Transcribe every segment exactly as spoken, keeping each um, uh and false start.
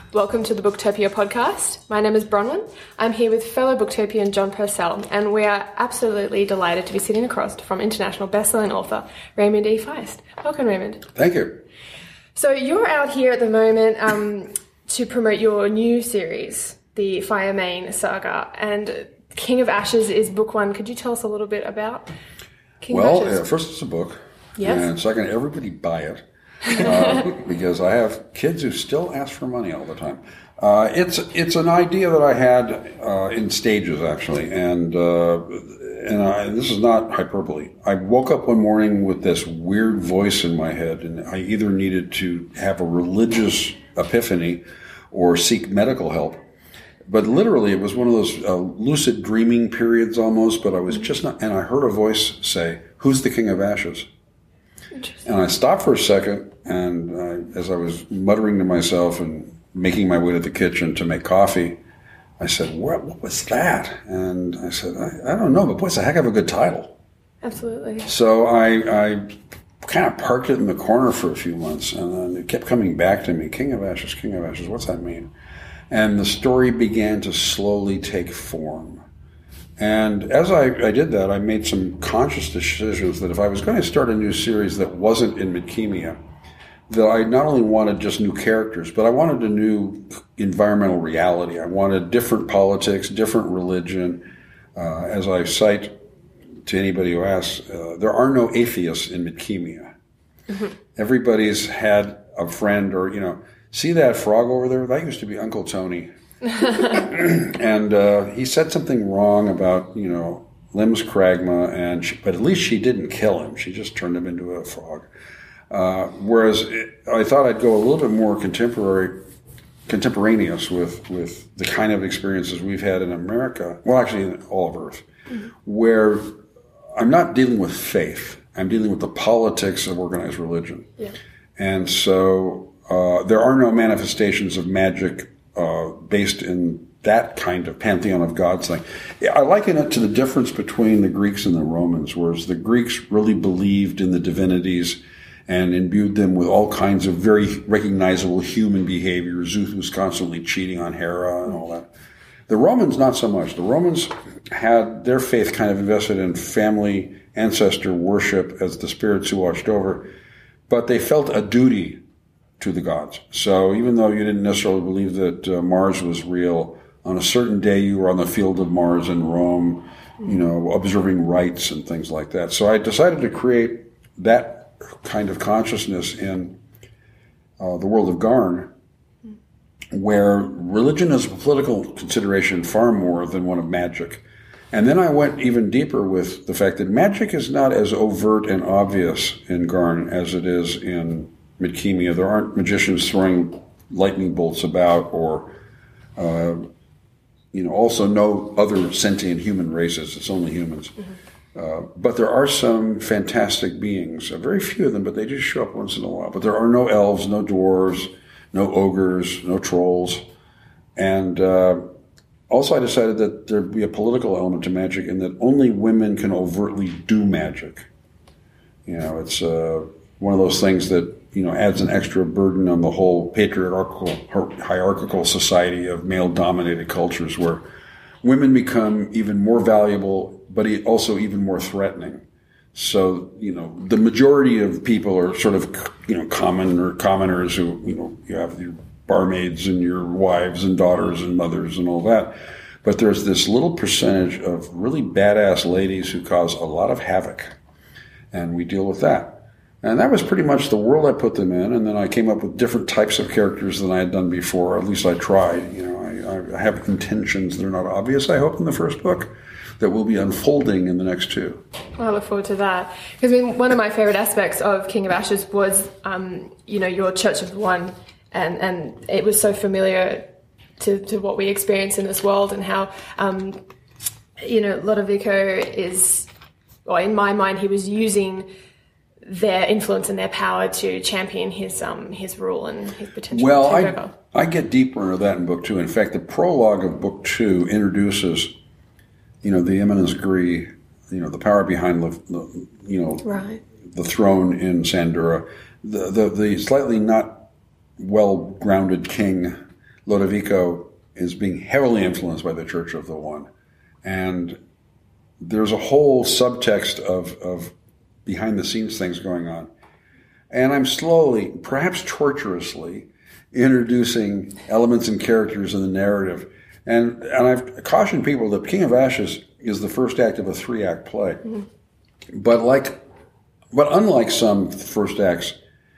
Welcome to the Booktopia podcast. My name is Bronwyn. I'm here with fellow Booktopian John Purcell, and we are absolutely delighted to be sitting across from international bestselling author Raymond E. Feist. Welcome, Raymond. Thank you. So you're out here at the moment um, to promote your new series, the Firemane Saga, and King of Ashes is book one. Could you tell us a little bit about King well, of Ashes? Well, uh, first it's a book, yes. And second, everybody buy it. uh, because I have kids who still ask for money all the time. Uh, it's it's an idea that I had uh, in stages, actually, and uh, and I, this is not hyperbole. I woke up one morning with this weird voice in my head, and I either needed to have a religious epiphany or seek medical help. But literally, it was one of those uh, lucid dreaming periods almost, but I was just not, and I heard a voice say, "Who's the King of Ashes?" And I stopped for a second, and uh, as I was muttering to myself and making my way to the kitchen to make coffee, I said, what, what was that? And I said, I, I don't know, but boy, it's a heck of a good title. Absolutely. So I, I kind of parked it in the corner for a few months, and then it kept coming back to me, King of Ashes, King of Ashes, what's that mean? And the story began to slowly take form. And as I, I did that, I made some conscious decisions that if I was going to start a new series that wasn't in Midkemia, that I not only wanted just new characters, but I wanted a new environmental reality. I wanted different politics, different religion. Uh, as I cite to anybody who asks, uh, there are no atheists in Midkemia. Mm-hmm. Everybody's had a friend or, you know, see that frog over there? That used to be Uncle Tony. and uh, he said something wrong about, you know, Lims Kragma, and she, but at least she didn't kill him. She just turned him into a frog. Uh, whereas it, I thought I'd go a little bit more contemporary, contemporaneous with, with the kind of experiences we've had in America, well, actually in all of Earth, mm-hmm. where I'm not dealing with faith. I'm dealing with the politics of organized religion. Yeah. And so uh, there are no manifestations of magic Uh, based in that kind of pantheon of gods thing. I liken it to the difference between the Greeks and the Romans, whereas the Greeks really believed in the divinities and imbued them with all kinds of very recognizable human behavior. Zeus was constantly cheating on Hera and all that. The Romans, not so much. The Romans had their faith kind of invested in family ancestor worship as the spirits who watched over, but they felt a duty to the gods. So even though you didn't necessarily believe that uh, Mars was real, on a certain day you were on the field of Mars in Rome, you know, observing rites and things like that. So I decided to create that kind of consciousness in uh, the world of Garn, where religion is a political consideration far more than one of magic. And then I went even deeper with the fact that magic is not as overt and obvious in Garn as it is in Midkemia. There aren't magicians throwing lightning bolts about, or, uh, you know, also no other sentient human races. It's only humans. Mm-hmm. Uh, but there are some fantastic beings. Uh, very few of them, but they do show up once in a while. But there are no elves, no dwarves, no ogres, no trolls. And uh, also I decided that there'd be a political element to magic, and that only women can overtly do magic. You know, it's uh, one of those things that, you know, adds an extra burden on the whole patriarchal, hierarchical society of male-dominated cultures, where women become even more valuable, but also even more threatening. So, you know, the majority of people are sort of, you know, common or commoners who, you know, you have your barmaids and your wives and daughters and mothers and all that. But there's this little percentage of really badass ladies who cause a lot of havoc, and we deal with that. And that was pretty much the world I put them in, and then I came up with different types of characters than I had done before. At least I tried. You know, I, I have intentions that are not obvious, I hope, in the first book, that will be unfolding in the next two. Well, I look forward to that. Because I mean, one of my favourite aspects of King of Ashes was, um, you know, your Church of the One, and, and it was so familiar to, to what we experience in this world, and how, um, you know, Lodovico is, or in my mind, he was using their influence and their power to champion his um his rule and his potential well, takeover. I, I get deeper into that in book two. In fact, the prologue of book two introduces, you know, the eminence gris, you know, the power behind the, the you know, right. the throne in Sandura, the, the the slightly not well grounded king Lodovico is being heavily influenced by the Church of the One. And there's a whole subtext of, of behind-the-scenes things going on. And I'm slowly, perhaps torturously, introducing elements and characters in the narrative. And and I've cautioned people that King of Ashes is the first act of a three-act play. Mm-hmm. But like, but unlike some first acts,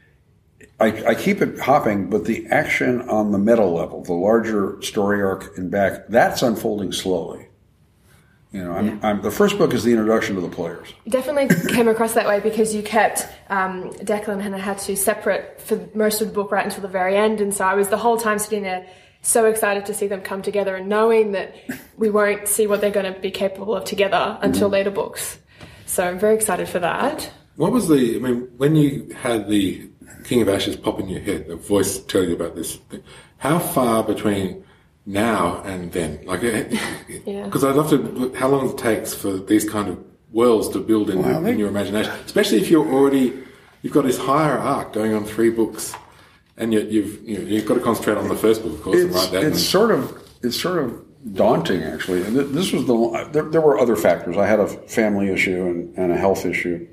I, I keep it hopping, but the action on the meta level, the larger story arc and back, that's unfolding slowly. You know, I'm, yeah. I'm, the first book is the introduction to the players. Definitely came across that way because you kept um, Declan and Hatu separate for most of the book right until the very end, and so I was the whole time sitting there so excited to see them come together and knowing that we won't see what they're going to be capable of together until mm-hmm. later books. So I'm very excited for that. What was the, I mean, when you had the King of Ashes pop in your head, the voice tell you about this thing, how far between now and then, like, because yeah. I'd love to. How long it takes for these kind of worlds to build in, well, in your imagination, especially if you're already you've got this higher arc going on three books, and yet you've you know, you've got to concentrate on the first book, of course, it's, and write that. It's sort of it's sort of daunting, actually. And this was the there, there were other factors. I had a family issue and, and a health issue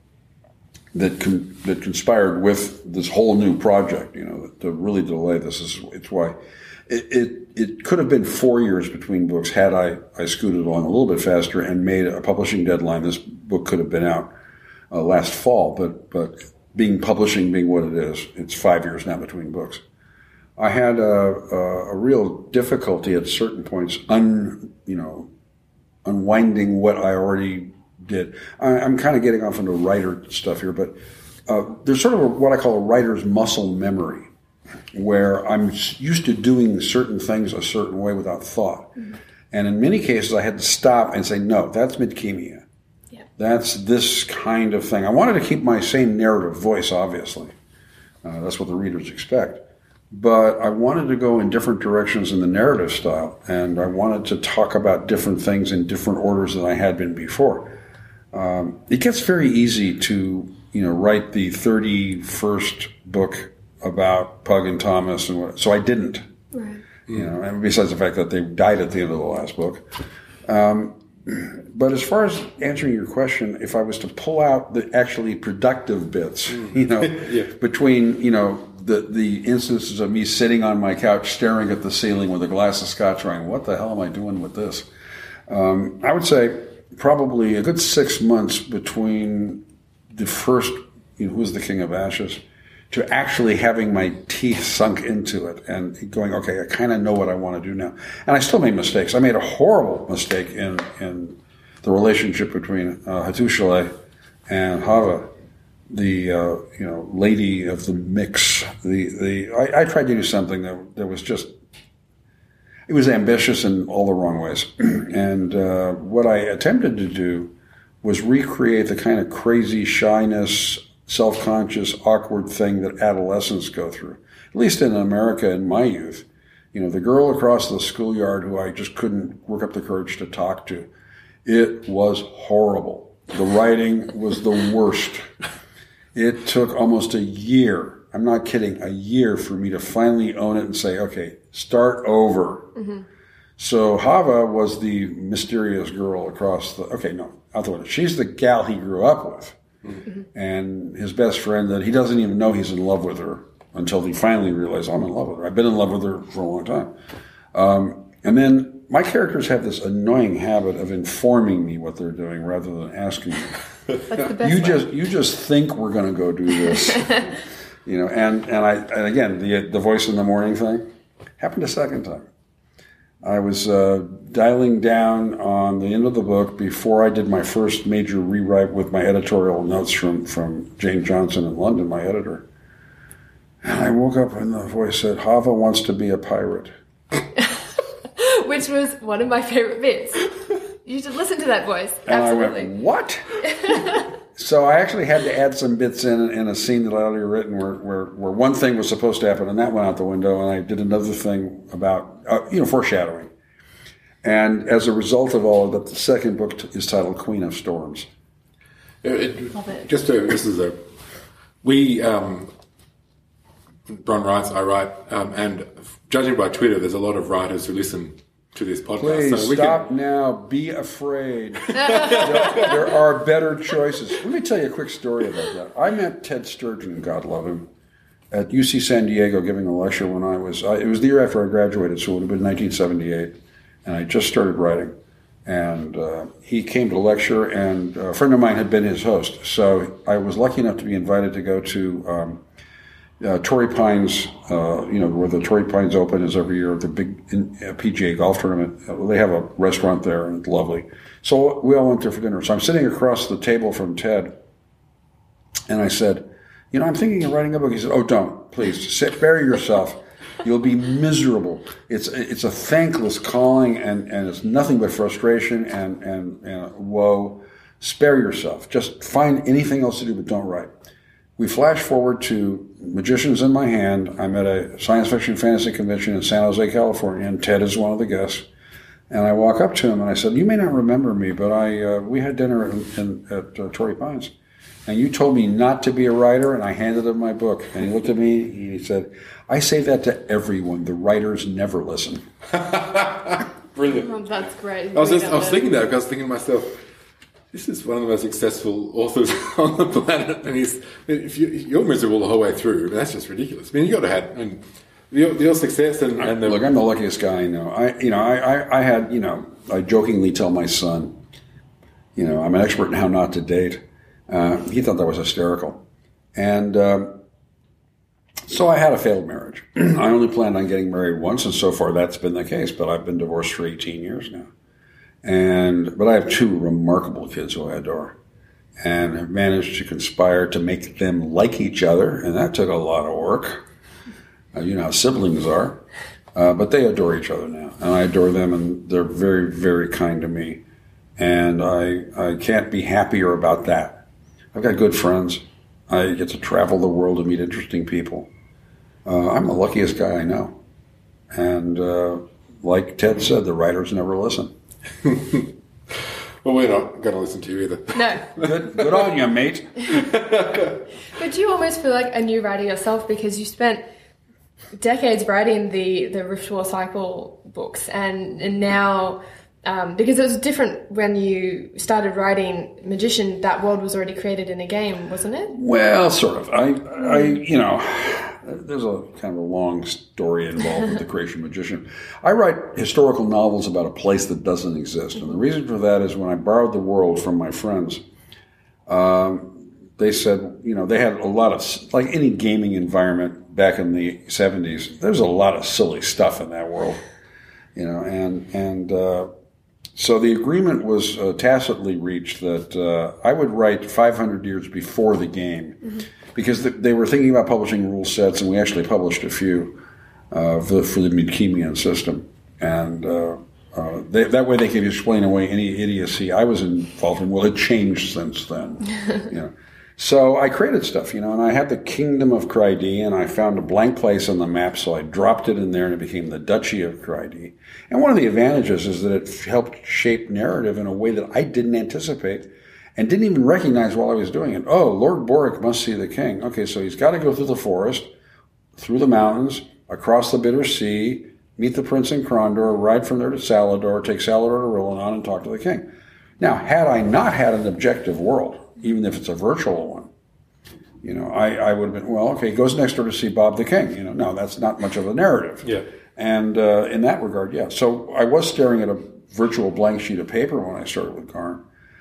that con, that conspired with this whole new project. You know, to really delay this. Is it's why. It, it it could have been four years between books had I, I scooted along a little bit faster and made a publishing deadline. This book could have been out uh, last fall, but but being publishing being what it is, it's five years now between books. I had a, a, a real difficulty at certain points, un you know, unwinding what I already did. I, I'm kind of getting off into writer stuff here, but uh, there's sort of a, what I call a writer's muscle memory, where I'm used to doing certain things a certain way without thought. Mm-hmm. And in many cases, I had to stop and say, no, that's Midkemia. Yeah. That's this kind of thing. I wanted to keep my same narrative voice, obviously. Uh, that's what the readers expect. But I wanted to go in different directions in the narrative style, and I wanted to talk about different things in different orders than I had been before. Um, it gets very easy to, you know, write the thirty-first book about Pug and Thomas, and what, so I didn't. Right. You know, and besides the fact that they died at the end of the last book. Um, but as far as answering your question, if I was to pull out the actually productive bits, you know, yeah. between, you know, the the instances of me sitting on my couch staring at the ceiling with a glass of scotch, going, what the hell am I doing with this? Um, I would say probably a good six months between the first, you know, Who's the King of Ashes, to actually having my teeth sunk into it and going, okay, I kind of know what I want to do now. And I still made mistakes. I made a horrible mistake in, in the relationship between uh, Hattusili and Hava, the uh, you know lady of the mix. The the I, I tried to do something that, that was just, it was ambitious in all the wrong ways. And uh, what I attempted to do was recreate the kind of crazy shyness, self-conscious, awkward thing that adolescents go through. At least in America in my youth. You know, the girl across the schoolyard who I just couldn't work up the courage to talk to. It was horrible. The writing was the worst. It took almost a year, I'm not kidding, a year for me to finally own it and say, okay, start over. Mm-hmm. So Hava was the mysterious girl across the, okay, no, out the window. She's the gal he grew up with. Mm-hmm. And his best friend, that he doesn't even know he's in love with her until he finally realizes, I'm in love with her. I've been in love with her for a long time. Um, and then my characters have this annoying habit of informing me what they're doing rather than asking me. That's the best you way. just you just think we're going to go do this, you know. And and I and again the the voice in the morning thing happened a second time. I was uh, dialing down on the end of the book before I did my first major rewrite with my editorial notes from, from Jane Johnson in London, my editor. And I woke up and the voice said, Hava wants to be a pirate. Which was one of my favorite bits. You should listen to that voice. And Absolutely. I went, what? So I actually had to add some bits in in a scene that I'd already written where, where, where one thing was supposed to happen and that went out the window, and I did another thing about, uh, you know, foreshadowing. And as a result of all of that, the second book t- is titled Queen of Storms. It, it, Love it. Just to, this is a, we, um, Bron writes, I write, um, and judging by Twitter, there's a lot of writers who listen to this podcast. Please so we stop can... now. Be afraid. there, there are better choices. Let me tell you a quick story about that. I met Ted Sturgeon, God love him, at U C San Diego giving a lecture when I was, I, it was the year after I graduated, so it would have been nineteen seventy-eight, and I just started writing. And uh, he came to lecture, and a friend of mine had been his host. So I was lucky enough to be invited to go to um, uh, Torrey Pines, uh, you know, where the Torrey Pines Open is every year, the big in, uh, P G A golf tournament. Uh, they have a restaurant there, and it's lovely. So we all went there for dinner. So I'm sitting across the table from Ted, and I said, you know, I'm thinking of writing a book. He said, oh, don't, please, sit, bury yourself. You'll be miserable. It's it's a thankless calling, and, and it's nothing but frustration and, and, and woe. Spare yourself. Just find anything else to do, but don't write. We flash forward to Magicians in My Hand. I'm at a science fiction fantasy convention in San Jose, California, and Ted is one of the guests. And I walk up to him and I said, you may not remember me, but I uh, we had dinner in, in, at uh, Torrey Pines. And you told me not to be a writer, and I handed him my book. And he looked at me, and he said, I say that to everyone. The writers never listen. Brilliant. Oh, that's great. I was, just, I was thinking that, because I was thinking to myself, this is one of the most successful authors on the planet. And he's, if you, you're miserable the whole way through, I mean, that's just ridiculous. I mean, you've got to have... I mean, your, your success and, and the... Look, I'm the luckiest guy I know. I, you know, I, I, I had, you know, I jokingly tell my son, you know, I'm an expert in how not to date. Uh, he thought that was hysterical. And um, so I had a failed marriage. I only planned on getting married once, and so far that's been the case, but I've been divorced for eighteen years now. And But I have two remarkable kids who I adore, and have managed to conspire to make them like each other, and that took a lot of work. Uh, you know how siblings are. Uh, but they adore each other now, and I adore them, and they're very, very kind to me. And I, I can't be happier about that. I've got good friends. I get to travel the world and meet interesting people. Uh, I'm the luckiest guy I know. And uh, like Ted said, the writers never listen. Well, we're not going to listen to you either. No. Good, good on you, mate. But do you almost feel like a new writer yourself, because you spent decades writing the, the Ritual Cycle books, and, and now... Um, because it was different when you started writing Magician. That world was already created in a game, wasn't it? Well, sort of. I, I, you know, there's a kind of a long story involved with the creation of Magician. I write historical novels about a place that doesn't exist, and the reason for that is when I borrowed the world from my friends, um, they said, you know, they had a lot of, like any gaming environment back in the seventies, there's a lot of silly stuff in that world, you know, and and. Uh, So the agreement was uh, tacitly reached that uh, I would write five hundred years before the game, mm-hmm. because th- they were thinking about publishing rule sets, and we actually published a few uh, for, for the Midkemian system. And uh, uh, they, that way they could explain away any idiocy I was involved in. Well, it changed since then. you know. So I created stuff, you know, and I had the Kingdom of Crydi, and I found a blank place on the map, so I dropped it in there, and it became the Duchy of Crydi. And one of the advantages is that it helped shape narrative in a way that I didn't anticipate and didn't even recognize while I was doing it. Oh, Lord Boric must see the king. Okay, so he's got to go through the forest, through the mountains, across the Bitter Sea, meet the prince in Krondor, ride from there to Salador, take Salador to Rillanon, and talk to the king. Now, had I not had an objective world, even if it's a virtual one, you know, I, I would have been, well, okay, he goes next door to see Bob the King. You know, no, that's not much of a narrative. Yeah. And uh, in that regard, yeah. So I was staring at a virtual blank sheet of paper when I started with Garn.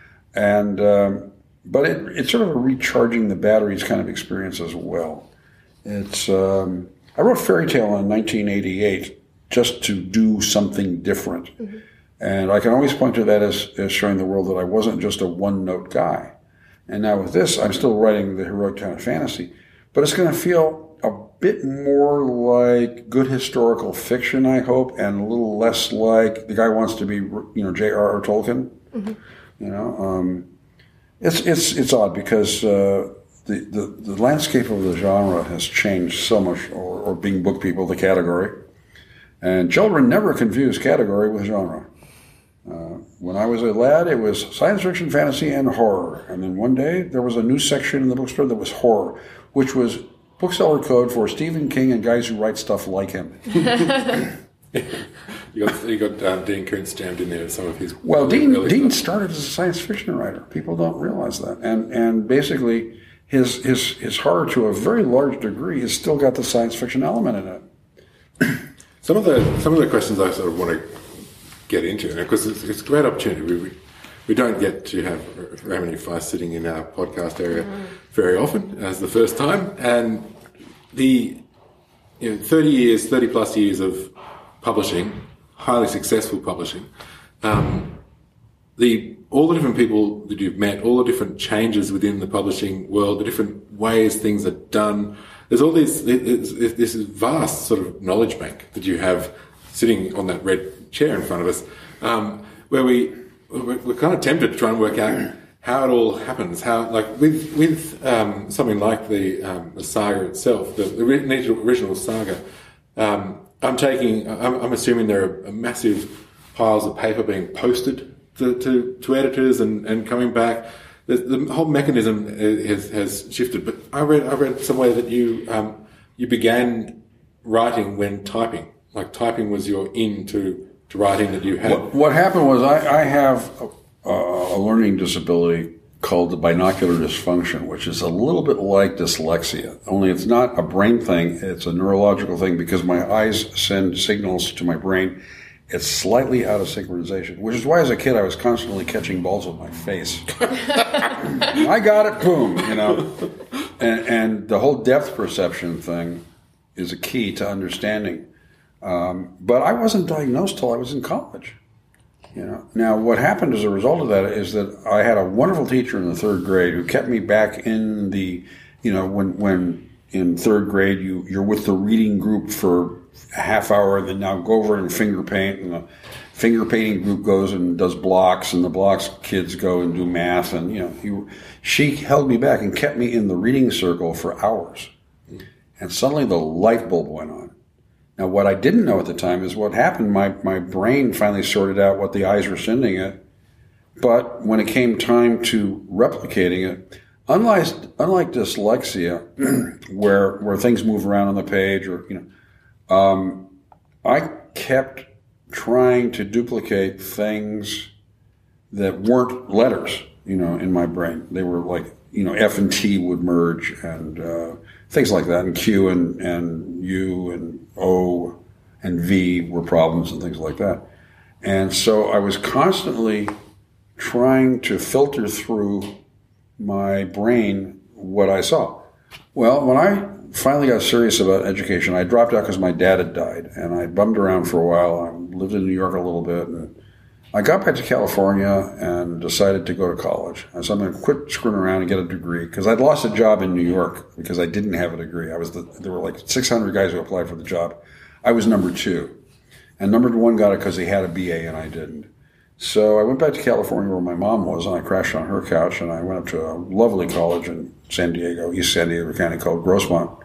And, um, but it, it's sort of a recharging the batteries kind of experience as well. It's, um, I wrote Fairy Tale in nineteen eighty-eight just to do something different. Mm-hmm. And I can always point to that as, as showing the world that I wasn't just a one-note guy. And now with this, I'm still writing the heroic kind of fantasy, but it's going to feel a bit more like good historical fiction, I hope, and a little less like the guy wants to be, you know, J R R Tolkien. Mm-hmm. You know, um, it's it's it's odd because uh, the, the the landscape of the genre has changed so much, or, or being book people, the category, and children never confuse category with genre. Uh, when I was a lad, it was science fiction, fantasy, and horror. And then one day, there was a new section in the bookstore that was horror, which was bookseller code for Stephen King and guys who write stuff like him. You got, you got um, Dean Koontz jammed in there. Some of his well, Dean Dean started as a science fiction writer. People don't realize that, and and basically his his his horror to a very large degree has still got the science fiction element in it. Some of the some of the questions I sort of want to get into, because it's, it's a great opportunity. We, we we don't get to have Ramani Feist sitting in our podcast area mm. very often as the first time, and the you know, thirty years, thirty plus years of publishing, highly successful publishing, um, the all the different people that you've met, all the different changes within the publishing world, the different ways things are done. There's all this this vast sort of knowledge bank that you have sitting on that red chair in front of us, um, where we we're kind of tempted to try and work out how it all happens. How, like with with um, something like the um, the saga itself, the, the original saga. Um, I'm taking. I'm, I'm assuming there are massive piles of paper being posted to, to, to editors and, and coming back. The, the whole mechanism has, has shifted. But I read I read somewhere that you um, you began writing when typing. Like typing was your in to, to writing that you had. What, what happened was I, I have a, a learning disability called the binocular dysfunction, which is a little bit like dyslexia, only it's not a brain thing, it's a neurological thing because my eyes send signals to my brain. It's slightly out of synchronization, which is why as a kid I was constantly catching balls with my face. I got it, boom, you know. And, and the whole depth perception thing is a key to understanding. Um, but I wasn't diagnosed till I was in college. You know. Now, what happened as a result of that is that I had a wonderful teacher in the third grade who kept me back in the, you know, when when in third grade you, you're with the reading group for a half hour, and then now go over and finger paint, and the finger painting group goes and does blocks, and the blocks kids go and do math, and you know, he, she held me back and kept me in the reading circle for hours, and suddenly the light bulb went on. Now, what I didn't know at the time is what happened. My my brain finally sorted out what the eyes were sending it, but when it came time to replicating it, unlike unlike dyslexia, where where things move around on the page, or you know, um, I kept trying to duplicate things that weren't letters, you know, in my brain. They were like, you know, F and T would merge, and uh, things like that, and Q and, and U and O and V were problems and things like that. And so I was constantly trying to filter through my brain what I saw. Well, when I finally got serious about education, I dropped out because my dad had died, and I bummed around for a while. I lived in New York a little bit, and I got back to California and decided to go to college. I said, I'm going to quit screwing around and get a degree, because I'd lost a job in New York because I didn't have a degree. I was the, there were like six hundred guys who applied for the job. I was number two. And number one got it because he had a B A and I didn't. So I went back to California where my mom was, and I crashed on her couch, and I went up to a lovely college in San Diego, East San Diego County, called Grossmont.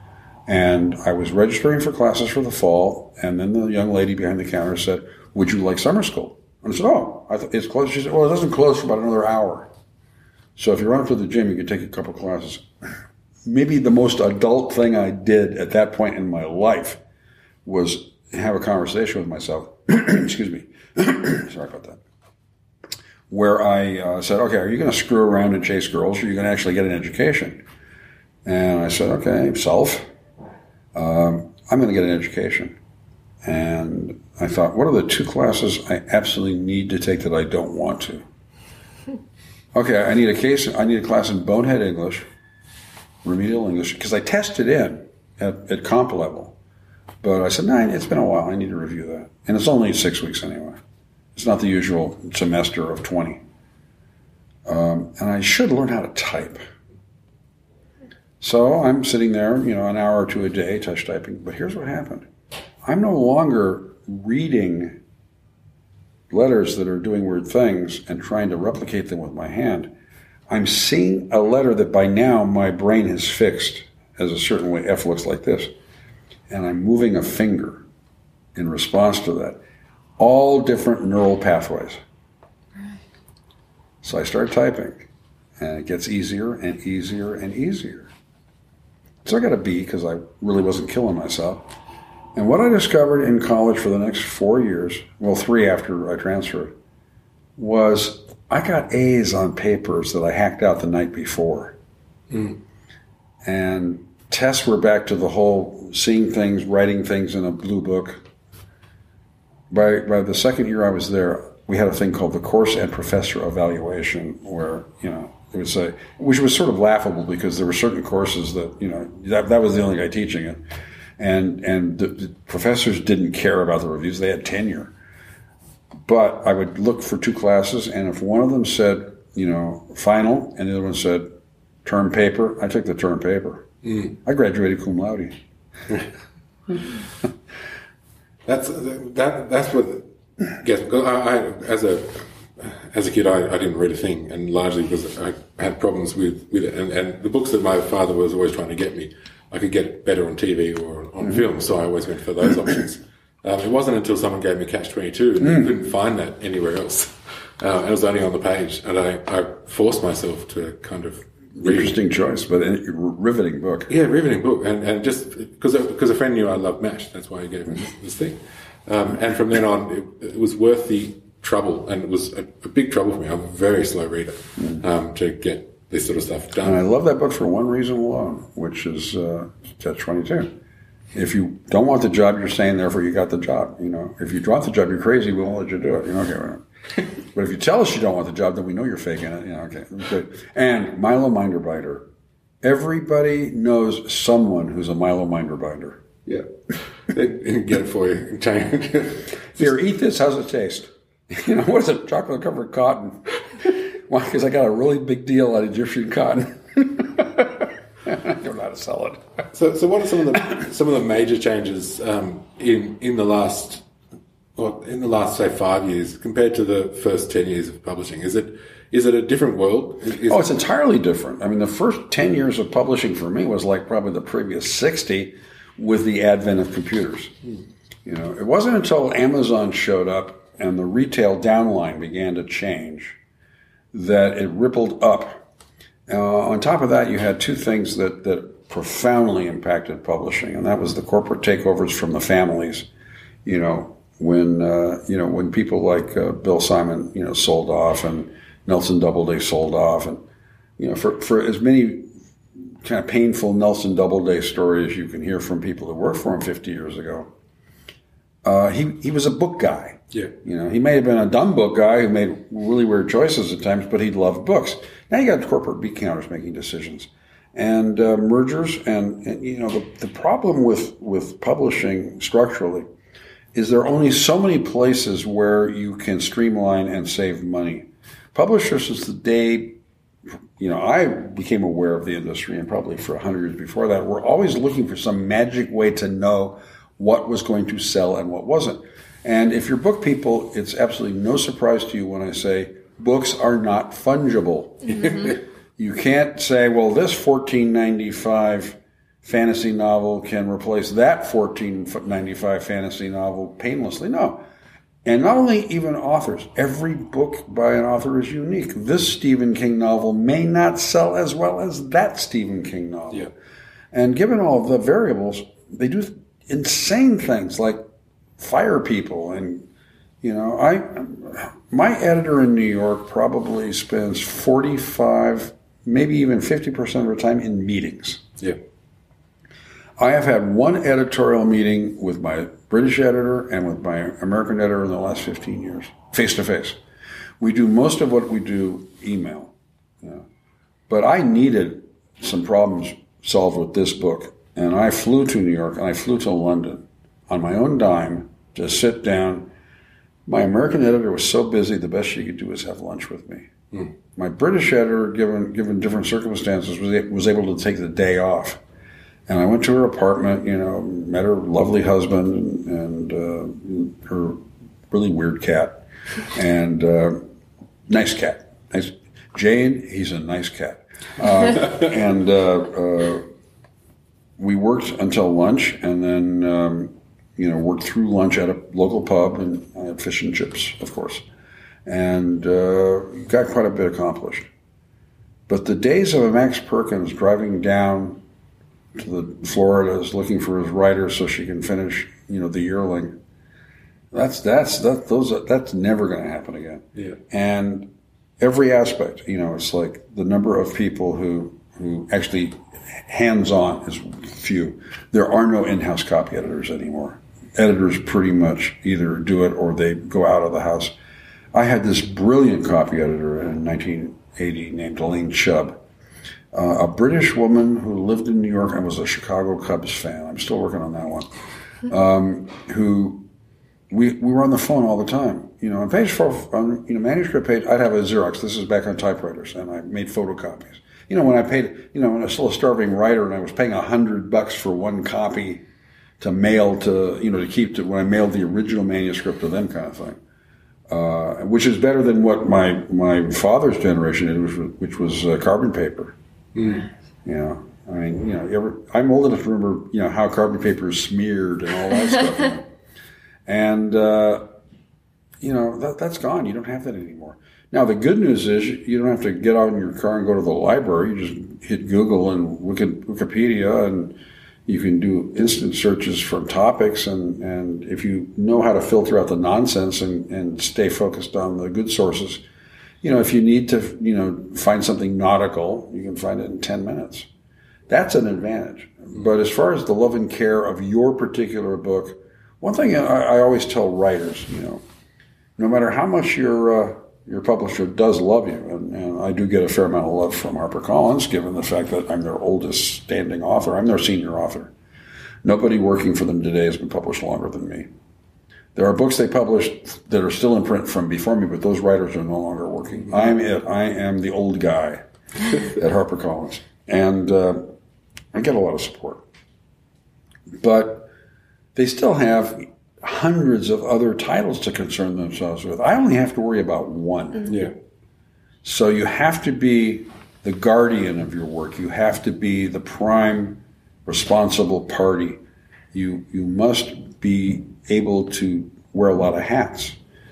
And I was registering for classes for the fall, and then the young lady behind the counter said, would you like summer school? And I said, oh, I th- it's closed. She said, well, it doesn't close for about another hour. So if you run up to the gym, you can take a couple classes. Maybe the most adult thing I did at that point in my life was have a conversation with myself. Excuse me. Sorry about that. Where I uh, said, okay, are you going to screw around and chase girls, or are you going to actually get an education? And I said, okay, self, um, I'm going to get an education. And I thought, what are the two classes I absolutely need to take that I don't want to? Okay, I need a case. I need a class in bonehead English, remedial English, because I tested in at, at comp level. But I said, no, nah, it's been a while. I need to review that. And it's only six weeks anyway. It's not the usual semester of twenty. Um, and I should learn how to type. So I'm sitting there, you know, an hour or two a day, touch typing. But here's what happened. I'm no longer reading letters that are doing weird things and trying to replicate them with my hand. I'm seeing a letter that by now my brain has fixed as a certain way. F looks like this. And I'm moving a finger in response to that. All different neural pathways. Right. So I start typing, and it gets easier and easier and easier. So I got a B because I really wasn't killing myself. And what I discovered in college for the next four years, well, three after I transferred, was I got A's on papers that I hacked out the night before. Mm. And tests were back to the whole seeing things, writing things in a blue book. By, by the second year I was there, we had a thing called the course and professor evaluation where, you know, it would say, which was sort of laughable because there were certain courses that, you know, that, that was the only guy teaching it. And and the, the professors didn't care about the reviews. They had tenure. But I would look for two classes, and if one of them said, you know, final, and the other one said term paper, I took the term paper. Mm. I graduated cum laude. that's that. That's what gets. Because I, I, as a as a kid, I, I didn't read a thing, and largely because I had problems with with it. And, and the books that my father was always trying to get me, I could get better on T V or on mm-hmm. film, so I always went for those options. Um, it wasn't until someone gave me Catch twenty-two, and mm. I couldn't find that anywhere else. Uh, and it was only on the page, and I, I forced myself to kind of read. Interesting choice, but a riveting book. Yeah, riveting book, and and just because because a friend knew I loved MASH, that's why he gave me this, this thing. Um, and from then on, it, it was worth the trouble, and it was a, a big trouble for me. I'm a very slow reader mm. um, to get this sort of stuff done. And I love that book for one reason alone, which is uh, Catch twenty-two. If you don't want the job, you're saying, therefore you got the job. You know, if you want the job, you're crazy. We won't let you do it. You know, okay. But if you tell us you don't want the job, then we know you're faking it. You know, okay. Good. And Milo Minderbinder. Everybody knows someone who's a Milo Minderbinder. Yeah. They get it for you. Here, eat this. How's it taste? You know, what is it? Chocolate covered cotton. Why? Because I got a really big deal on Egyptian cotton. I don't know how to sell it. So, so what are some of the some of the major changes um, in in the last, well, in the last say five years compared to the first ten years of publishing? Is it is it a different world? Is oh, it's entirely different. I mean, the first ten years of publishing for me was like probably the previous sixty, with the advent of computers. Hmm. You know, it wasn't until Amazon showed up and the retail downline began to change that it rippled up. Uh, on top of that, you had two things that, that profoundly impacted publishing, and that was the corporate takeovers from the families. You know, when uh, you know when people like uh, Bill Simon, you know, sold off, and Nelson Doubleday sold off, and you know, for for as many kind of painful Nelson Doubleday stories you can hear from people who worked for him fifty years ago, uh, he he was a book guy. Yeah, you know, he may have been a dumb book guy who made really weird choices at times, but he loved books. Now you got corporate beat counters making decisions, and uh, mergers, and, and you know the, the problem with with publishing structurally is there are only so many places where you can streamline and save money. Publishers, since the day you know I became aware of the industry, and probably for a hundred years before that, were always looking for some magic way to know what was going to sell and what wasn't. And if you're book people, it's absolutely no surprise to you when I say books are not fungible. Mm-hmm. You can't say, well, this fourteen ninety-five fantasy novel can replace that fourteen ninety-five fantasy novel painlessly. No. And not only even authors. Every book by an author is unique. This Stephen King novel may not sell as well as that Stephen King novel. Yeah. And given all the variables, they do insane things like fire people. And, you know, I my editor in New York probably spends forty-five, maybe even fifty percent of her time in meetings. Yeah. I have had one editorial meeting with my British editor and with my American editor in the last fifteen years, face-to-face. We do most of what we do email. You know. But I needed some problems solved with this book, and I flew to New York, and I flew to London on my own dime to sit down. My American editor was so busy, the best she could do was have lunch with me. Mm. My British editor, given given different circumstances, was, was able to take the day off. And I went to her apartment, you know, met her lovely husband and, and uh, her really weird cat. And uh, nice cat. Nice. Jane, he's a nice cat. Uh, and uh, uh, we worked until lunch, and then, um, you know, worked through lunch at a local pub, and I had fish and chips, of course. And uh, got quite a bit accomplished. But the days of a Max Perkins driving down to the Floridas looking for his writer so she can finish, you know, The Yearling. That's that's that those that's never going to happen again. Yeah. And every aspect, you know, it's like the number of people who who actually hands-on is few. There are no in-house copy editors anymore. Editors pretty much either do it or they go out of the house. I had this brilliant copy editor in nineteen eighty named Elaine Chubb, uh, a British woman who lived in New York and was a Chicago Cubs fan. I'm still working on that one. Um, who we we were on the phone all the time. You know, on page four, on you know manuscript page, I'd have a Xerox. This is back on typewriters, and I made photocopies. You know, when I paid, you know, when I was still a starving writer, and I was paying a hundred bucks for one copy to mail to, you know, to keep to when I mailed the original manuscript to them, kind of thing. Uh, which is better than what my, my father's generation did, which was, which was uh, carbon paper. Mm. You know, I mean, you know, you ever, I'm old enough to remember, you know, how carbon paper is smeared and all that stuff. You know? And, uh, you know, that, that's gone. You don't have that anymore. Now, the good news is you don't have to get out in your car and go to the library. You just hit Google and Wikipedia, and you can do instant searches for topics, and, and if you know how to filter out the nonsense and, and stay focused on the good sources, you know, if you need to, you know, find something nautical, you can find it in ten minutes. That's an advantage. But as far as the love and care of your particular book, one thing I, I always tell writers, you know, no matter how much your uh, your publisher does love you, and, and I do get a fair amount of love from HarperCollins, given the fact that I'm their oldest standing author. I'm their senior author. Nobody working for them today has been published longer than me. There are books they published that are still in print from before me, but those writers are no longer working. I'm it. I am the old guy at HarperCollins. And uh, I get a lot of support. But they still have hundreds of other titles to concern themselves with. I only have to worry about one. Mm-hmm. Yeah. So you have to be the guardian of your work. You have to be the prime responsible party. You you must be able to wear a lot of hats.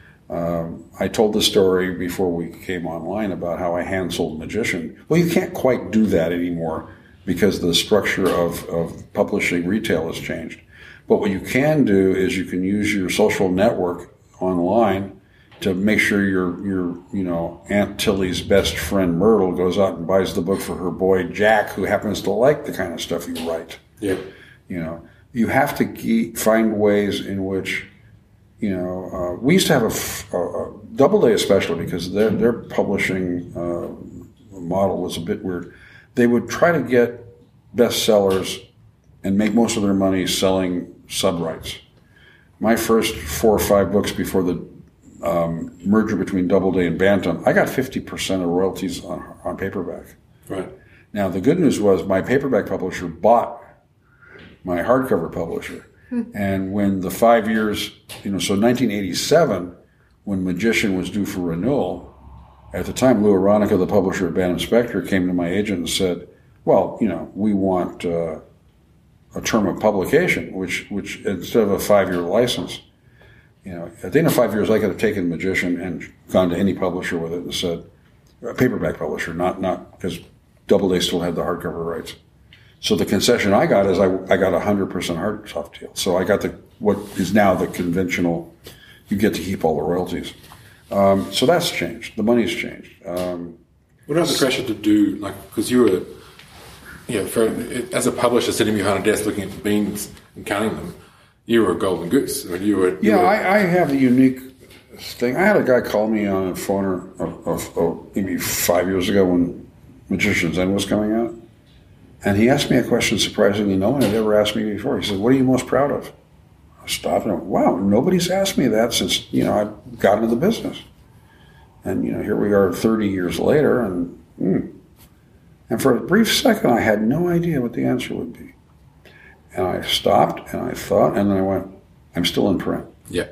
Um, I told the story before we came online about how I hand-sold Magician. Well, you can't quite do that anymore because the structure of, of publishing retail has changed. But what you can do is you can use your social network online to make sure your, your, you know, Aunt Tilly's best friend Myrtle goes out and buys the book for her boy Jack, who happens to like the kind of stuff you write. Yeah. You know, you have to ge- find ways in which, you know, uh, we used to have a, a, a Doubleday especially because their their publishing uh, model was a bit weird. They would try to get bestsellers and make most of their money selling sub-rights. My first four or five books before the um, merger between Doubleday and Bantam, I got fifty percent of royalties on, on paperback. Right. Now, the good news was my paperback publisher bought my hardcover publisher. Hmm. And when the five years, you know, so nineteen eighty-seven, when Magician was due for renewal, at the time, Lou Aronica, the publisher of Bantam Spectre, came to my agent and said, well, you know, we want uh, a term of publication, which, which instead of a five-year license, you know, at the end of five years, I could have taken Magician and gone to any publisher with it and said, a paperback publisher, not, not, because Doubleday still had the hardcover rights. So the concession I got is I, I got a hundred percent hard soft deal. So I got the, what is now the conventional, you get to keep all the royalties. Um, so that's changed. The money's changed. Um, what about the pressure to do, like, because you were, you know, for, as a publisher sitting behind a desk looking at the beans and counting them, you were a golden goose. I mean, you were. You yeah, were, I, I have a unique thing. I had a guy call me on a phone of, of, of maybe five years ago when Magician's End was coming out. And he asked me a question surprisingly no one had ever asked me before. He said, what are you most proud of? I stopped and I went, wow, nobody's asked me that since, you know, I got into the business. And, you know, here we are thirty years later, and hmm. And for a brief second, I had no idea what the answer would be. And I stopped, and I thought, and then I went, I'm still in print. Yeah.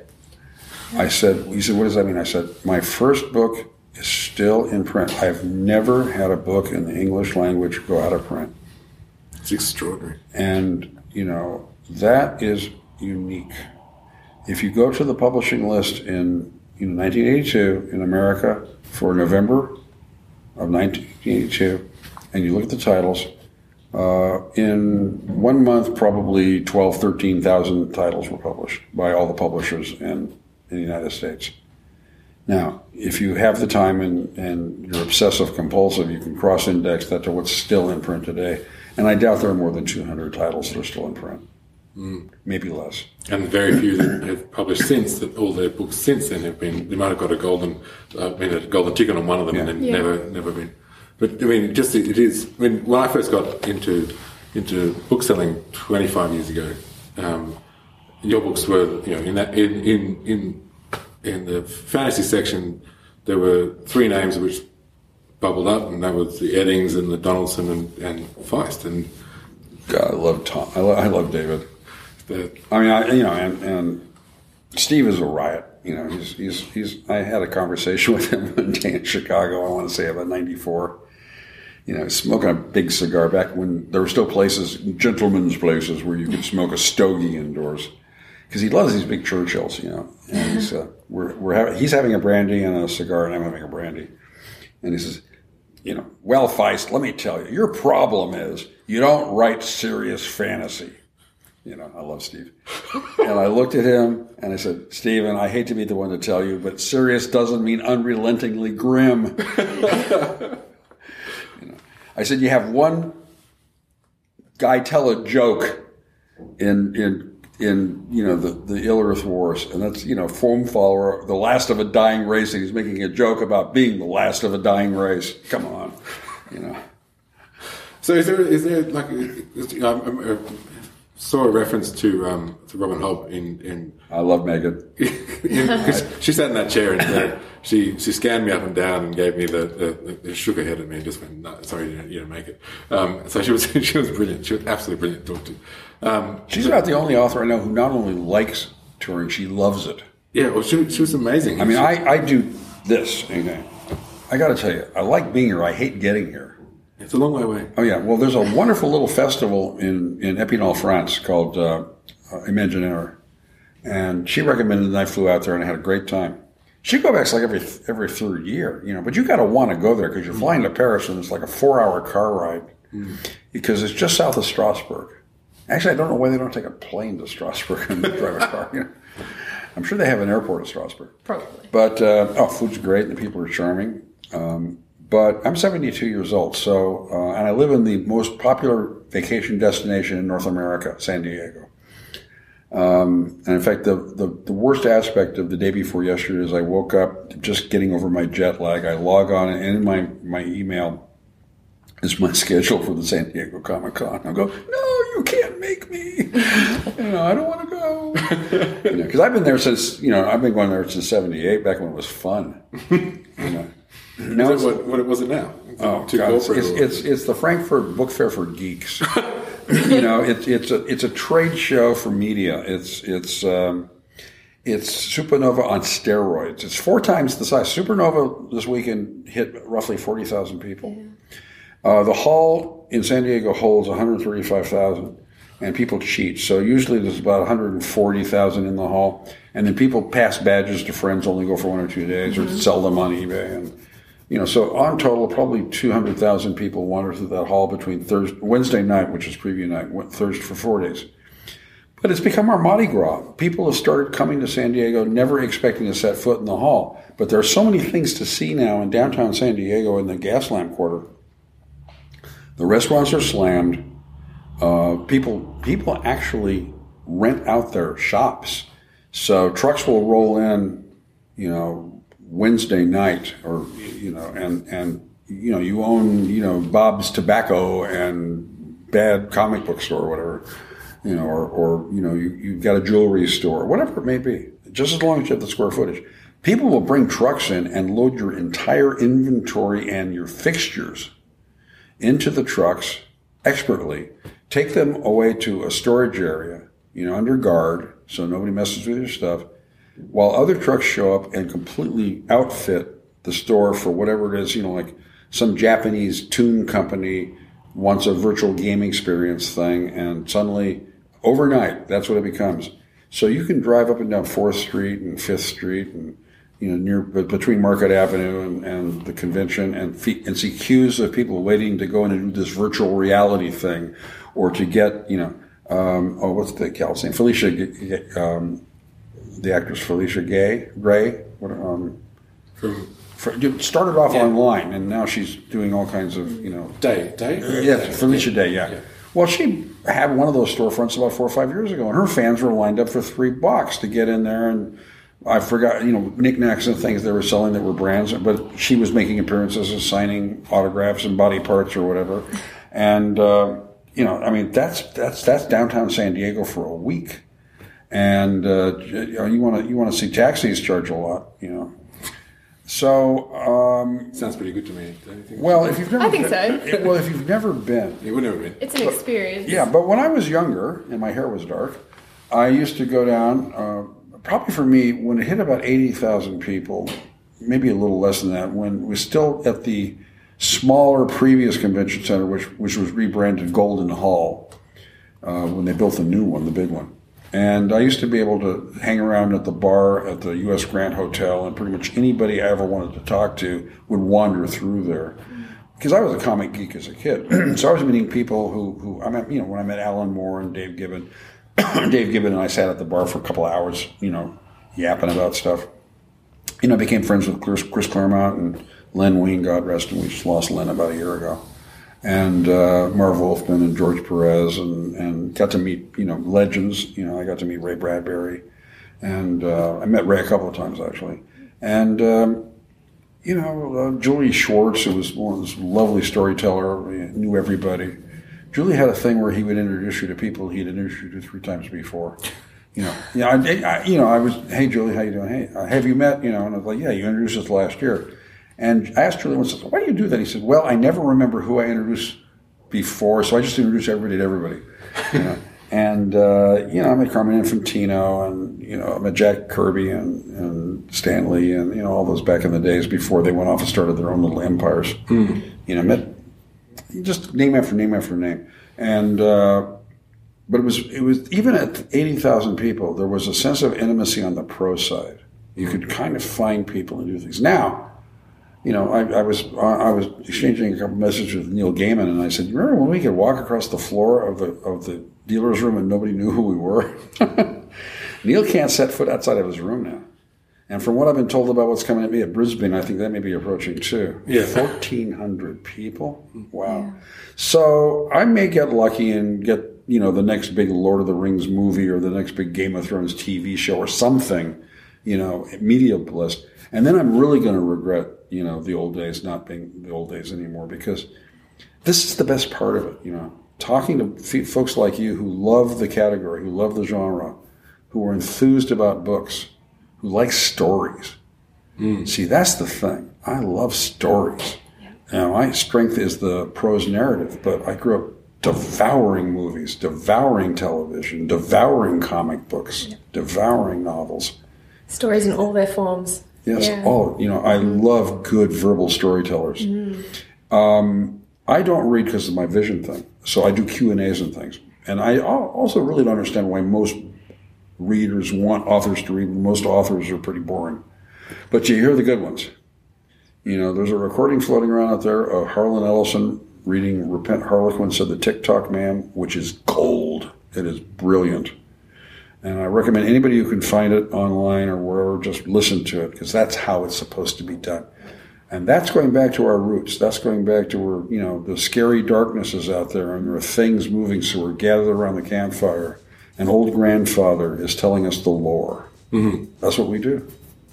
I said, he said, what does that mean? I said, my first book is still in print. I've never had a book in the English language go out of print. It's extraordinary. And, you know, that is unique. If you go to the publishing list in, you know, nineteen eighty-two in America for November of nineteen eighty-two, and you look at the titles, Uh, in one month, probably twelve, thirteen thousand titles were published by all the publishers in, in the United States. Now, if you have the time and, and you're obsessive compulsive, you can cross-index that to what's still in print today. And I doubt there are more than two hundred titles that are still in print. Mm. Maybe less. And very few that have published since, that all their books since then have been, they might have got a golden, uh, I mean, a golden ticket on one of them, yeah. and then yeah. never, never been. But I mean, just it is. I mean, when I first got into into book selling twenty-five years ago, um, your books were, you know, in that in in in in the fantasy section, there were three names which bubbled up, and that was the Eddings and the Donaldson and, and Feist. And God, I love Tom. I love, I love David. The, I mean, I, you know, and, and Steve is a riot. You know, he's he's he's. I had a conversation with him one day in Chicago. I want to say about ninety-four. You know, smoking a big cigar back when there were still places, gentlemen's places, where you could smoke a stogie indoors. Because he loves these big Churchills, you know. And he's, uh, we're, we're having, he's having a brandy and a cigar, and I'm having a brandy. And he says, you know, well, Feist, let me tell you, your problem is you don't write serious fantasy. You know, I love Steve. And I looked at him and I said, Stephen, I hate to be the one to tell you, but serious doesn't mean unrelentingly grim. I said, you have one guy tell a joke in in in you know the the Illyrith Wars, and that's, you know, foam follower, the last of a dying race, and he's making a joke about being the last of a dying race. Come on, you know. So is there is there like I saw a reference to um, to Robin Hobb in in I love Megan. in, she sat in that chair and uh, she she scanned me up and down and gave me the, the, the shook her head at me and just went, no, sorry, you didn't, you didn't make it. Um, so she was she was brilliant. She was absolutely brilliant to talk to. Um, She's about the only author I know who not only likes touring, she loves it. Yeah, well, she she was amazing. I mean, she, I, I do this. Okay. I got to tell you, I like being here. I hate getting here. It's a long way away. Oh, yeah. Well, there's a wonderful little festival in, in Epinal, France called uh, Imaginaire. And she recommended that I flew out there and I had a great time. She go back like every every third year, you know, but you got to want to go there because you're flying to Paris and it's like a four-hour car ride mm. because it's just south of Strasbourg. Actually, I don't know why they don't take a plane to Strasbourg and drive a car. You know? I'm sure they have an airport at Strasbourg. Probably. But, uh, oh, food's great and the people are charming. Um, but I'm seventy-two years old, so, uh, and I live in the most popular vacation destination in North America, San Diego. Um, and in fact, the, the, the worst aspect of the day before yesterday is I woke up just getting over my jet lag. I log on and in my, my email is my schedule for the San Diego Comic Con. I go, no, you can't make me. You know, I don't want to go. You know, because I've been there since, you know, I've been going there since seventy-eight, back when it was fun. You know. Now is what, what was it now? Oh, God, it's, it's, it's, it's the Frankfurt Book Fair for geeks. You know, it's it's a it's a trade show for media. It's it's um, it's Supernova on steroids. It's four times the size. Supernova this weekend hit roughly forty thousand people. Yeah. Uh, the hall in San Diego holds one hundred thirty-five thousand, and people cheat. So usually there's about one hundred forty thousand in the hall, and then people pass badges to friends, only go for one or two days, mm-hmm. or sell them on eBay. And you know, so on total, probably two hundred thousand people wander through that hall between Thursday, Wednesday night, which is preview night, Thursday for four days. But it's become our Mardi Gras. People have started coming to San Diego, never expecting to set foot in the hall. But there are so many things to see now in downtown San Diego in the Gaslamp Quarter. The restaurants are slammed. Uh, people, people actually rent out their shops. So trucks will roll in, you know, Wednesday night, or you know, and and you know, you own, you know, Bob's Tobacco and Bad Comic Book Store or whatever, you know, or or you know, you you've got a jewelry store, whatever it may be. Just as long as you have the square footage, people will bring trucks in and load your entire inventory and your fixtures into the trucks expertly, take them away to a storage area, you know, under guard, so nobody messes with your stuff, while other trucks show up and completely outfit the store for whatever it is. You know, like some Japanese tune company wants a virtual game experience thing, and suddenly, overnight, that's what it becomes. So you can drive up and down fourth Street and fifth Street and, you know, near between Market Avenue and, and the convention, and fe- and see queues of people waiting to go in and do this virtual reality thing, or to get, you know, um, oh, what's the gal's name? Felicia, um, the actress Felicia Gay, Gray. What, um, From for, started off yeah. online, and now she's doing all kinds of, you know, Day, Day. yes, Felicia Day, yeah. yeah. Well, she had one of those storefronts about four or five years ago, and her fans were lined up for three bucks to get in there, and I forgot, you know, knickknacks and things they were selling that were brands, but she was making appearances and signing autographs and body parts or whatever. And, uh, you know, I mean, that's, that's, that's downtown San Diego for a week. And, uh, you want to, you want to see taxis charge a lot, you know. So, um, sounds pretty good to me. Don't you think? Well, if you've never I think been, so. Well, if you've never been. Yeah, we've never been. It's an experience. Yeah, but when I was younger and my hair was dark, I used to go down, uh, probably for me, when it hit about eighty thousand people, maybe a little less than that, when we still at the smaller previous convention center, which which was rebranded Golden Hall, uh, when they built the new one, the big one. And I used to be able to hang around at the bar at the U S Grant Hotel, and pretty much anybody I ever wanted to talk to would wander through there. Because I was a comic geek as a kid. So I was meeting people who, who I met, you know, when I met Alan Moore and Dave Gibbon, Dave Gibbon and I sat at the bar for a couple of hours, you know, yapping about stuff. You know, I became friends with Chris Claremont and Len Wein, God rest him. We just lost Len about a year ago. And uh, Marv Wolfman and George Perez, and, and got to meet, you know, legends. You know, I got to meet Ray Bradbury. And uh, I met Ray a couple of times, actually. And, um, you know, uh, Julie Schwartz, who was one of this lovely storyteller, knew everybody. Julie had a thing where he would introduce you to people he'd introduced you to three times before. You know, you know, I, I, you know, I was, hey, Julie, how you doing? Hey, uh, have you met? You know, and I was like, yeah, you introduced us last year. And I asked Julie once, why do you do that? He said, well, I never remember who I introduced before, so I just introduce everybody to everybody. You know? And, uh, you know, I met Carmen Infantino, and, you know, I met Jack Kirby and, and Stan Lee, and, you know, all those back in the days before they went off and started their own little empires. Mm. You know, met just name after name after name. And, uh, but it was, it was, even at eighty thousand people, there was a sense of intimacy on the pro side. You could kind of find people and do things. Now, you know, I, I was I was exchanging a couple messages with Neil Gaiman, and I said, "You remember when we could walk across the floor of the of the dealer's room and nobody knew who we were?" Neil can't set foot outside of his room now. And from what I've been told about what's coming at me at Brisbane, I think that may be approaching too. Yeah, fourteen hundred people. Wow. Yeah. So I may get lucky and get, you know, the next big Lord of the Rings movie or the next big Game of Thrones T V show or something, you know, media bliss. And then I'm really going to regret, you know, the old days not being the old days anymore, because this is the best part of it, you know. Talking to f- folks like you who love the category, who love the genre, who are enthused about books, who like stories. Mm. See, that's the thing. I love stories. Yeah. Now, my strength is the prose narrative, but I grew up devouring movies, devouring television, devouring comic books, yeah. devouring novels. Stories in all their forms. Yes. Yeah. Oh, you know, I love good verbal storytellers. Mm. Um, I don't read because of my vision thing. So I do Q and A's and things. And I also really don't understand why most readers want authors to read. Most authors are pretty boring. But you hear the good ones. You know, there's a recording floating around out there of Harlan Ellison reading Repent Harlequin Said the TikTok Man, which is gold. It is brilliant. And I recommend anybody who can find it online or wherever, just listen to it, because that's how it's supposed to be done. And that's going back to our roots. That's going back to where, you know, the scary darkness is out there and there are things moving, so we're gathered around the campfire. An old grandfather is telling us the lore. Mm-hmm. That's what we do.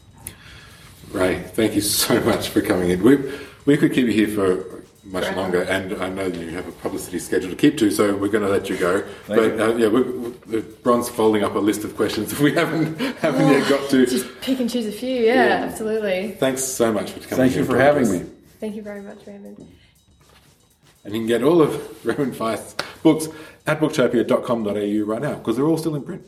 Ray, thank you so much for coming in. We we could keep you here for much right. longer, and I know that you have a publicity schedule to keep to, so we're going to let you go. Thank but you. Uh, yeah, we, we, Bron's folding up a list of questions that we haven't haven't oh, yet got to. Just pick and choose a few. Yeah, yeah. Absolutely. Thanks so much for coming. Thank you for having us. me. Thank you very much, Raymond. And you can get all of Raymond Feist's books at booktopia dot com dot a u right now, because they're all still in print.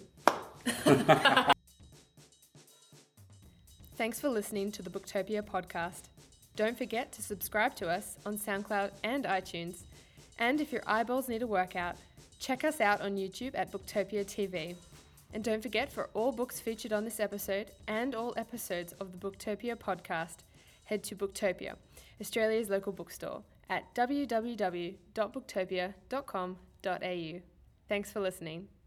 Thanks for listening to the Booktopia podcast. Don't forget to subscribe to us on SoundCloud and iTunes. And if your eyeballs need a workout, check us out on YouTube at Booktopia T V. And don't forget, for all books featured on this episode and all episodes of the Booktopia podcast, head to Booktopia, Australia's local bookstore, at w w w dot booktopia dot com dot a u. Thanks for listening.